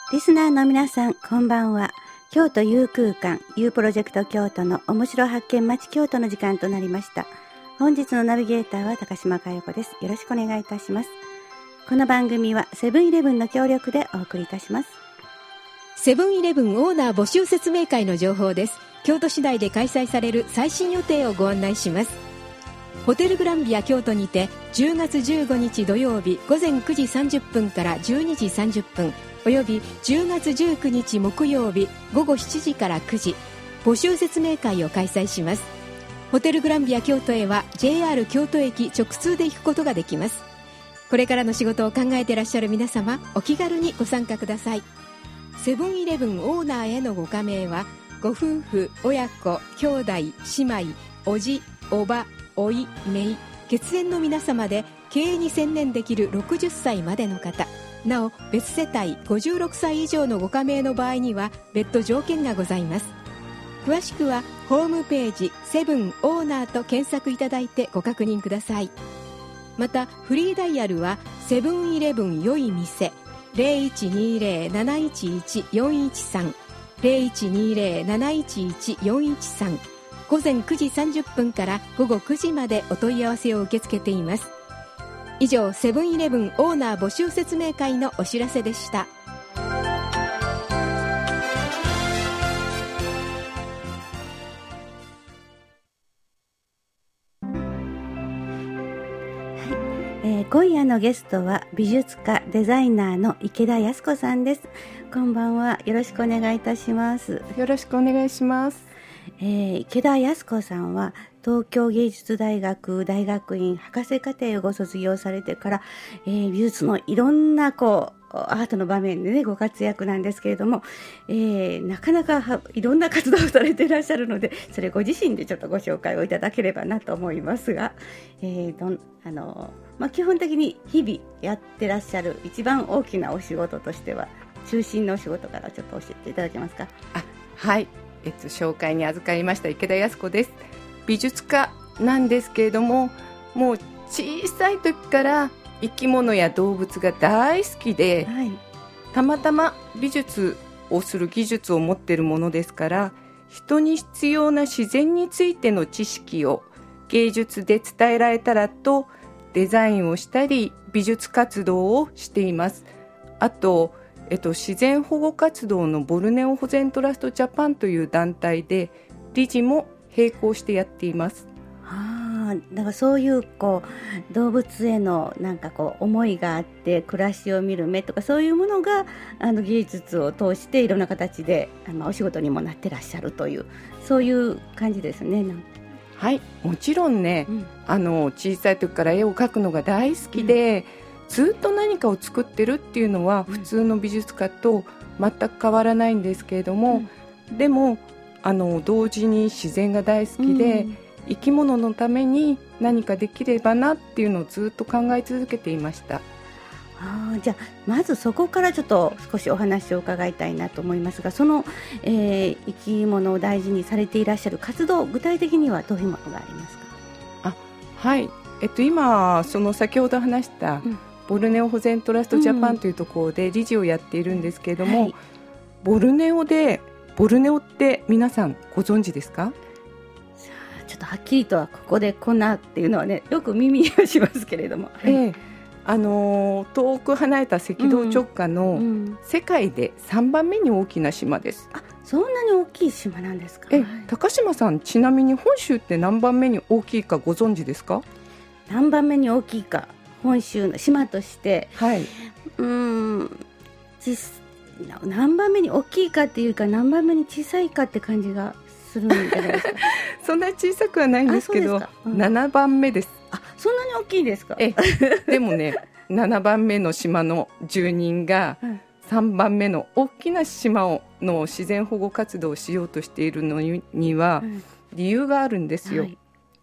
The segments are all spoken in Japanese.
リスナーの皆さん、こんばんは。京都 U 空間 U プロジェクト京都の面白発見町京都の時間となりました。本日のナビゲーターは高島佳代子です。よろしくお願いいたします。この番組はセブンイレブンの協力でお送りいたします。 セブンイレブンオーナー募集説明会の情報です。京都市内で開催される最新予定をご案内します。ホテルグランビア京都にて10月15日土曜日午前9時30分から12時30分および10月19日木曜日午後7時から9時募集説明会を開催します。ホテルグランビア京都へは JR 京都駅直通で行くことができます。これからの仕事を考えていらっしゃる皆様、お気軽にご参加ください。セブンイレブンオーナーへのご加盟はご夫婦、親子、兄弟、姉妹、おじ、おば、おい、めい、血縁の皆様で経営に専念できる60歳までの方、なお別世帯56歳以上のご加盟の場合には別途条件がございます。詳しくはホームページセブンオーナーと検索いただいてご確認ください。またフリーダイヤルはセブンイレブンよい店 0120-711-413 0120-711-413午前9時30分から午後9時までお問い合わせを受け付けています。以上、セブンイレブンオーナー募集説明会のお知らせでした。 今夜のゲストは美術家デザイナーの池田康子さんです。こんばんは。よろしくお願いいたします。 よろしくお願いします。 池田康子さんは東京芸術大学大学院博士課程をご卒業されてから、美術のいろんなアートの場面でねご活躍なんですけれども、なかなかいろんな活動をされていらっしゃるので、それご自身でちょっとご紹介をいただければなと思いますが、基本的に日々やってらっしゃる一番大きなお仕事としては中心のお仕事からちょっと教えていただけますか。 はい、紹介に預かりました池田康子です。美術家なんですけれども、もう小さい時から生き物や動物が大好きで、はい、たまたま美術をする技術を持っているものですから、人に必要な自然についての知識を芸術で伝えられたらとデザインをしたり美術活動をしています。あと、自然保護活動のボルネオ保全トラストジャパンという団体で理事も並行してやっています。 だからそういう動物への思いがあって暮らしを見る目とかそういうものが芸術を通していろんな形でお仕事にもなってらっしゃるというそういう感じですね。 はい、もちろんね、小さい時から絵を描くのが大好きで、ずっと何かを作ってるっていうのは普通の美術家と全く変わらないんですけれども、でも同時に自然が大好きで、生き物のために何かできればなっていうのをずっと考え続けていました。 じゃあまずそこからちょっと少しお話を伺いたいなと思いますが、その、生き物を大事にされていらっしゃる活動、具体的にはどういうものがありますか。 はい、今その先ほど話した、ボルネオ保全トラストジャパンというところで理事をやっているんですけれども、はい、ボルネオって皆さんご存知ですか。 ちょっとはっきりとはここでこんなっていうのはねよく耳にはしますけれども、 遠く離れた赤道直下の世界で3番目に大きな島です。 そんなに大きい島なんですか。 高島さん、ちなみに本州って何番目に大きいかご存知ですか。 何番目に大きいか、本州の島として、はい、何番目に大きいかっていうか何番目に小さいかって感じがするんじゃないですか。 そんな小さくはないんですけど、7番目です。 そんなに大きいですか。 でもね7番目の島の住人が3番目の大きな島の自然保護活動をしようとしているのには理由があるんですよ。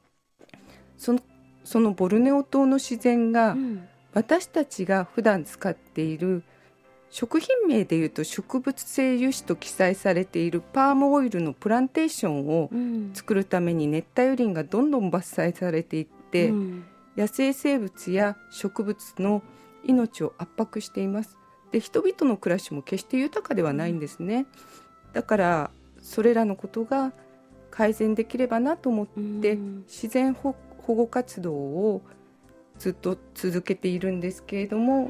そのボルネオ島の自然が、私たちが普段使っている食品名でいうと植物性油脂と記載されているパームオイルのプランテーションを作るために熱帯雨林がどんどん伐採されていって、野生生物や植物の命を圧迫しています。 で人々の暮らしも決して豊かではないんですね。だからそれらのことが改善できればなと思って自然保護活動をずっと続けているんですけれども、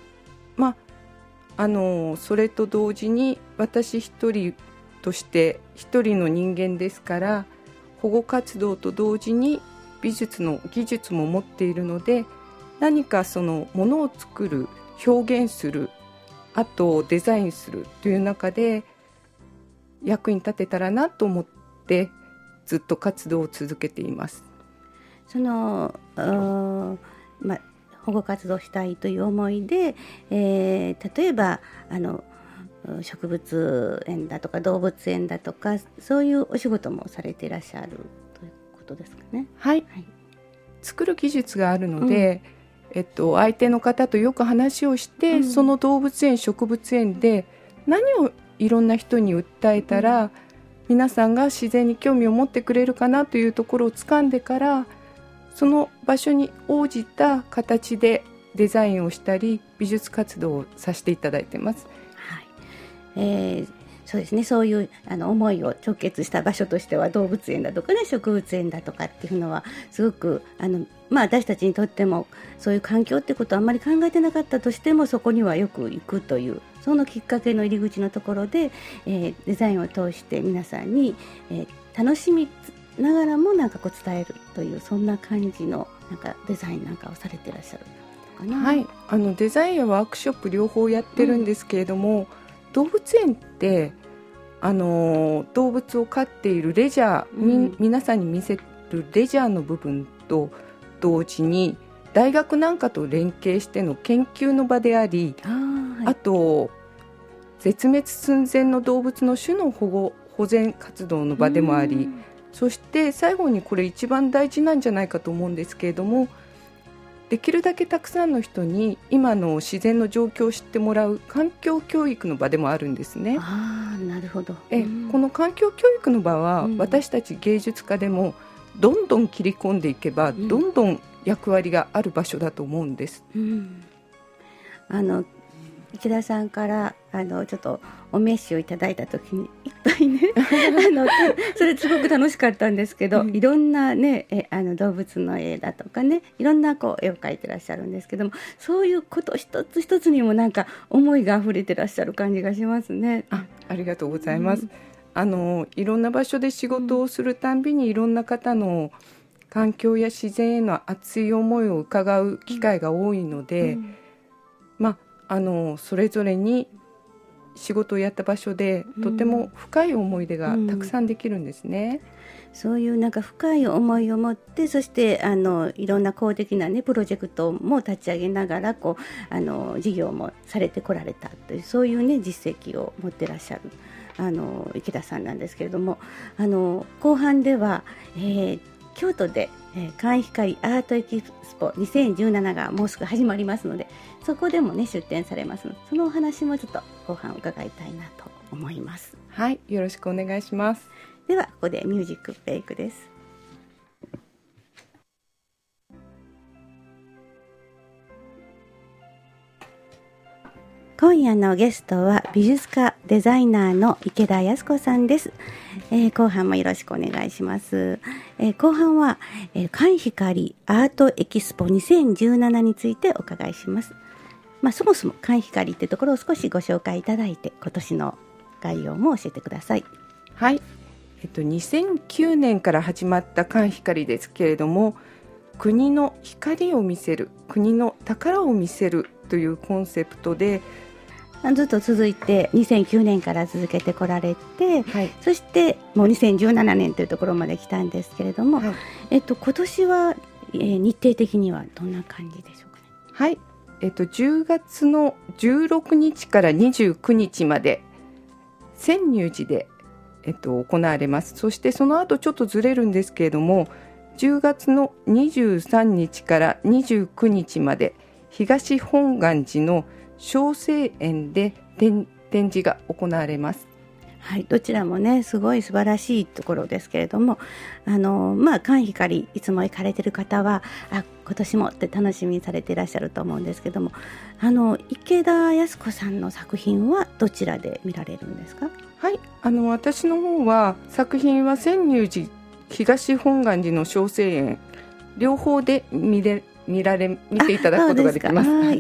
それと同時に私一人として一人の人間ですから、保護活動と同時に美術の技術も持っているので、何かそのものを作る、表現する、あとデザインするという中で役に立てたらなと思ってずっと活動を続けています。 その保護活動したいという思いで、例えば植物園だとか動物園だとかそういうお仕事もされていらっしゃるということですかね。 はい、作る技術があるので、相手の方とよく話をして、その動物園植物園で何をいろんな人に訴えたら、皆さんが自然に興味を持ってくれるかなというところを掴んでから、その場所に応じた形でデザインをしたり美術活動をさせていただいています。 そうですね、そういう思いを直結した場所としては動物園だとかね、植物園だとかっていうのはすごく私たちにとってもそういう環境ってことはあんまり考えてなかったとしても、そこにはよく行くというそのきっかけの入り口のところで、デザインを通して皆さんに、楽しみながらもなんかこう伝えるという、そんな感じのなんかデザインなんかをされていらっしゃるかな。 はい、デザインやワークショップ両方やってるんですけれども、動物園って動物を飼っているレジャー、皆さんに見せるレジャーの部分と同時に大学なんかと連携しての研究の場であり、あと絶滅寸前の動物の種の保全活動の場でもあり、そして最後にこれ一番大事なんじゃないかと思うんですけれども、できるだけたくさんの人に今の自然の状況を知ってもらう環境教育の場でもあるんですね。 なるほど。 この環境教育の場は、私たち芸術家でもどんどん切り込んでいけば、どんどん役割がある場所だと思うんです。 池田さんからちょっとお召しをいただいた時にいっぱいねそれすごく楽しかったんですけど、いろんなね動物の絵だとかね、いろんな絵を描いてらっしゃるんですけども、そういうこと一つ一つにもなんか思いがあふれてらっしゃる感じがしますね。 ありがとうございます。いろんな場所で仕事をするたんびに、いろんな方の環境や自然への熱い思いを伺う機会が多いので、それぞれに仕事をやった場所でとても深い思い出がたくさんできるんですね。 そういうなんか深い思いを持って、そしていろんな公的な、プロジェクトも立ち上げながら事業もされてこられたという、そういう、実績を持ってらっしゃる池田さんなんですけれども、後半では、京都で寒光アートエキスポ2017がもうすぐ始まりますので、そこでも出展されますので、そのお話もちょっと後半伺いたいなと思います。 はい、よろしくお願いします。 ではここでミュージックブレイクです。今夜のゲストは美術家デザイナーの池田康子さんです。後半もよろしくお願いします。後半は、寒光アートエキスポ2017についてお伺いします。そもそも寒光ってところを少しご紹介いただいて、今年の概要も教えてください。 はい、2009年から始まった寒光ですけれども、国の光を見せる、国の宝を見せるというコンセプトでずっと続いて2009年から続けてこられて、そしてもう2017年というところまで来たんですけれども、今年は、日程的にはどんな感じでしょうかね。 はい、10月の16日から29日まで泉入寺で、行われます。そしてその後ちょっとずれるんですけれども、10月の23日から29日まで東本願寺の小生園で展示が行われます。 はい、どちらもねすごい素晴らしいところですけれども、寒光いつも行かれてる方は今年もって楽しみにされていらっしゃると思うんですけども、池田康子さんの作品はどちらで見られるんですか？ はい、私の方は作品は千入寺東本願寺の小生園両方で見ていただくことができます。 はい、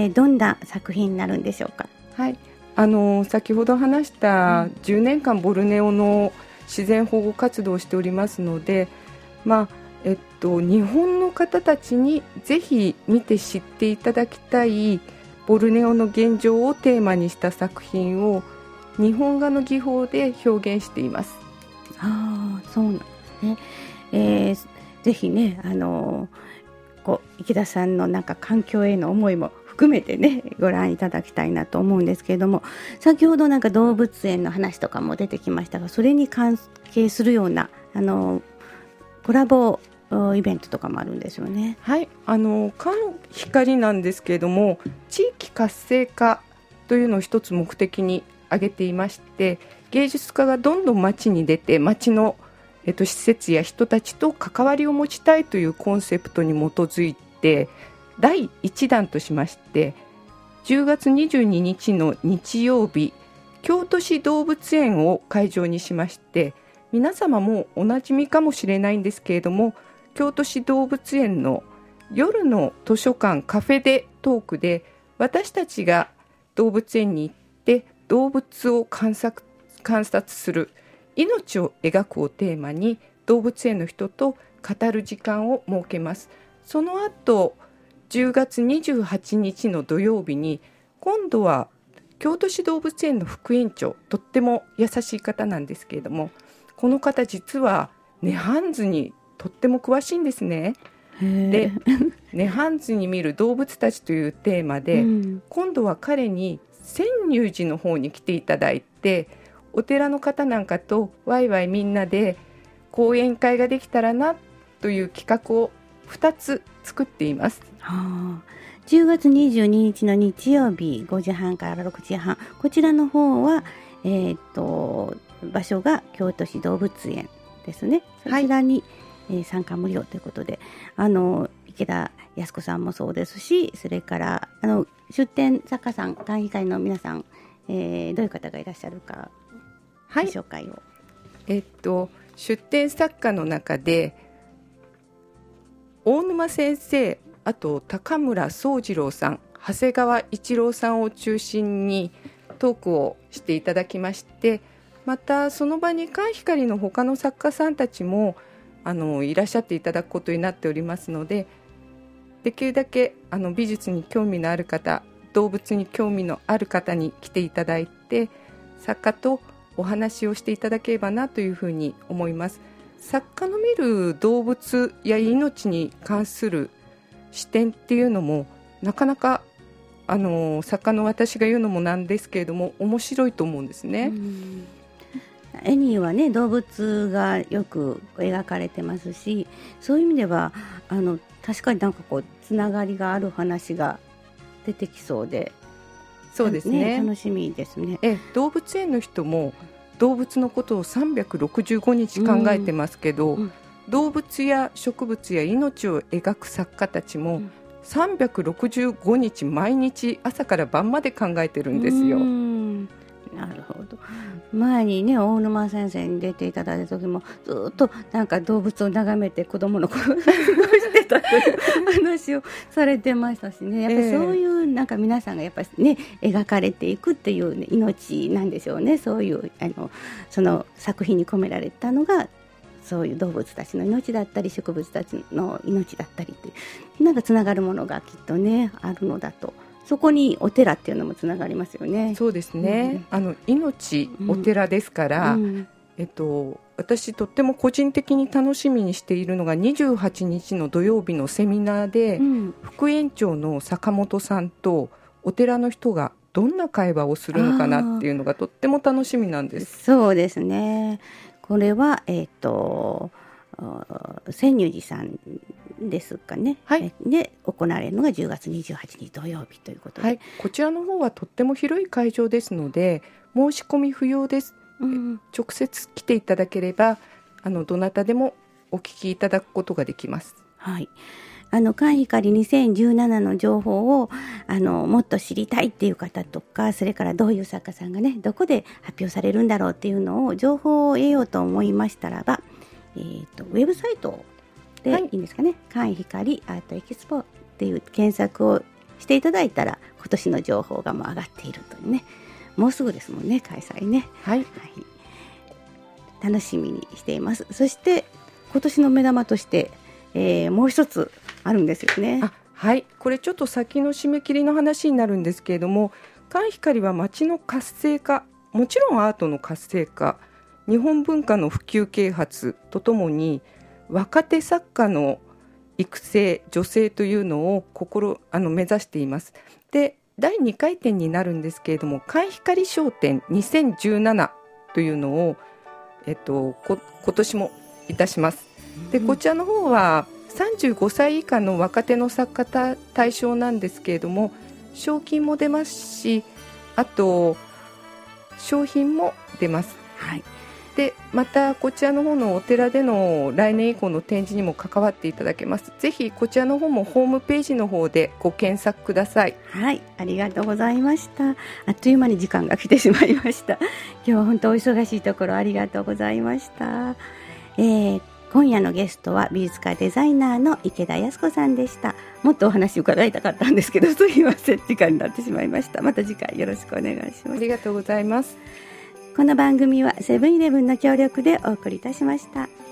どんな作品になるんでしょうか？ はい、先ほど話した10年間ボルネオの自然保護活動をしておりますので、日本の方たちにぜひ見て知っていただきたいボルネオの現状をテーマにした作品を日本画の技法で表現しています。 そうなんですね。ぜひね、池田さんの環境への思いも含めてねご覧いただきたいなと思うんですけれども、先ほど動物園の話とかも出てきましたが、それに関係するようなコラボイベントとかもあるんですよね。 はい、光なんですけれども、地域活性化というのを一つ目的に挙げていまして、芸術家がどんどん街に出て街の、施設や人たちと関わりを持ちたいというコンセプトに基づいて第1弾としまして、10月22日の日曜日、京都市動物園を会場にしまして、皆様もおなじみかもしれないんですけれども、京都市動物園の夜の図書館カフェでトークで、私たちが動物園に行って動物を観察する命を描くをテーマに動物園の人と語る時間を設けます。その後10月28日の土曜日に、今度は京都市動物園の副園長、とっても優しい方なんですけれども、この方実はネハンズにとっても詳しいんですね。でネハンズに見る動物たちというテーマで、今度は彼に千入寺の方に来ていただいて、お寺の方なんかとワイワイみんなで講演会ができたらなという企画を2つ作っています。 10月22日の日曜日5時半から6時半、こちらの方は、場所が京都市動物園ですね。そちらに、参加無料ということで、池田康子さんもそうですし、それから出展作家さん、会議会の皆さん、どういう方がいらっしゃるか、ご紹介を。 出展作家の中で大沼先生、あと高村宗次郎さん、長谷川一郎さんを中心にトークをしていただきまして、またその場に寒光の他の作家さんたちもいらっしゃっていただくことになっておりますので、できるだけ美術に興味のある方、動物に興味のある方に来ていただいて、作家とお話をしていただければなというふうに思います。作家の見る動物や命に関する視点っていうのもなかなか作家の私が言うのもなんですけれども面白いと思うんですね。 絵にはね動物がよく描かれてますし、そういう意味では確かにつながりがある話が出てきそうで、 そうですね、 楽しみですね。 動物園の人も動物のことを365日考えてますけど、動物や植物や命を描く作家たちも365日毎日朝から晩まで考えてるんですよ。 なるほど。前にね大沼先生に出ていただいた時もずっと動物を眺めて子供の頃過ごしてたという話をされてましたしね。やっぱりそういう皆さんがやっぱりね描かれていくっていう、命なんでしょうね。そういうその作品に込められたのがそういう動物たちの命だったり植物たちの命だったりってつながるものがきっとねあるのだと。そこにお寺っていうのもつながりますよね。 そうですね、命、お寺ですから、私とっても個人的に楽しみにしているのが28日の土曜日のセミナーで、副園長の坂本さんとお寺の人がどんな会話をするのかなっていうのがとっても楽しみなんです。 そうですね。これは千入寺さんですかね、で行われるのが10月28日土曜日ということで、 こちらの方はとっても広い会場ですので申し込み不要です。 直接来ていただければどなたでもお聞きいただくことができます。 はい。カンヒカリ2017の情報をもっと知りたいっていう方とか、それからどういう作家さんがねどこで発表されるんだろうっていうのを情報を得ようと思いましたらば、ウェブサイトでいいんですかね、カンヒカリアートエキスポっていう検索をしていただいたら今年の情報がもう上がっているというね。もうすぐですもんね、開催ね。 はい、 はい、楽しみにしています。そして今年の目玉として、もう一つあるんですよね。 はい、これちょっと先の締め切りの話になるんですけれども、カンヒカリは街の活性化、もちろんアートの活性化、日本文化の普及啓発とともに若手作家の育成助成というのを目指しています。で、第2回展になるんですけれども、カンヒカリ商展2017というのを、今年もいたします。で、こちらの方は35歳以下の若手の作家対象なんですけれども、賞金も出ますし、あと商品も出ます。 はい。 で、またこちらの方のお寺での来年以降の展示にも関わっていただけます。ぜひこちらの方もホームページの方でご検索ください。 はい、ありがとうございました。あっという間に時間が来てしまいました。今日は本当お忙しいところありがとうございました。今夜のゲストは美術家デザイナーの池田康子さんでした。もっとお話伺いたかったんですけど、すいません、時間になってしまいました。また次回よろしくお願いします。 ありがとうございます。 この番組はセブンイレブンの協力でお送りいたしました。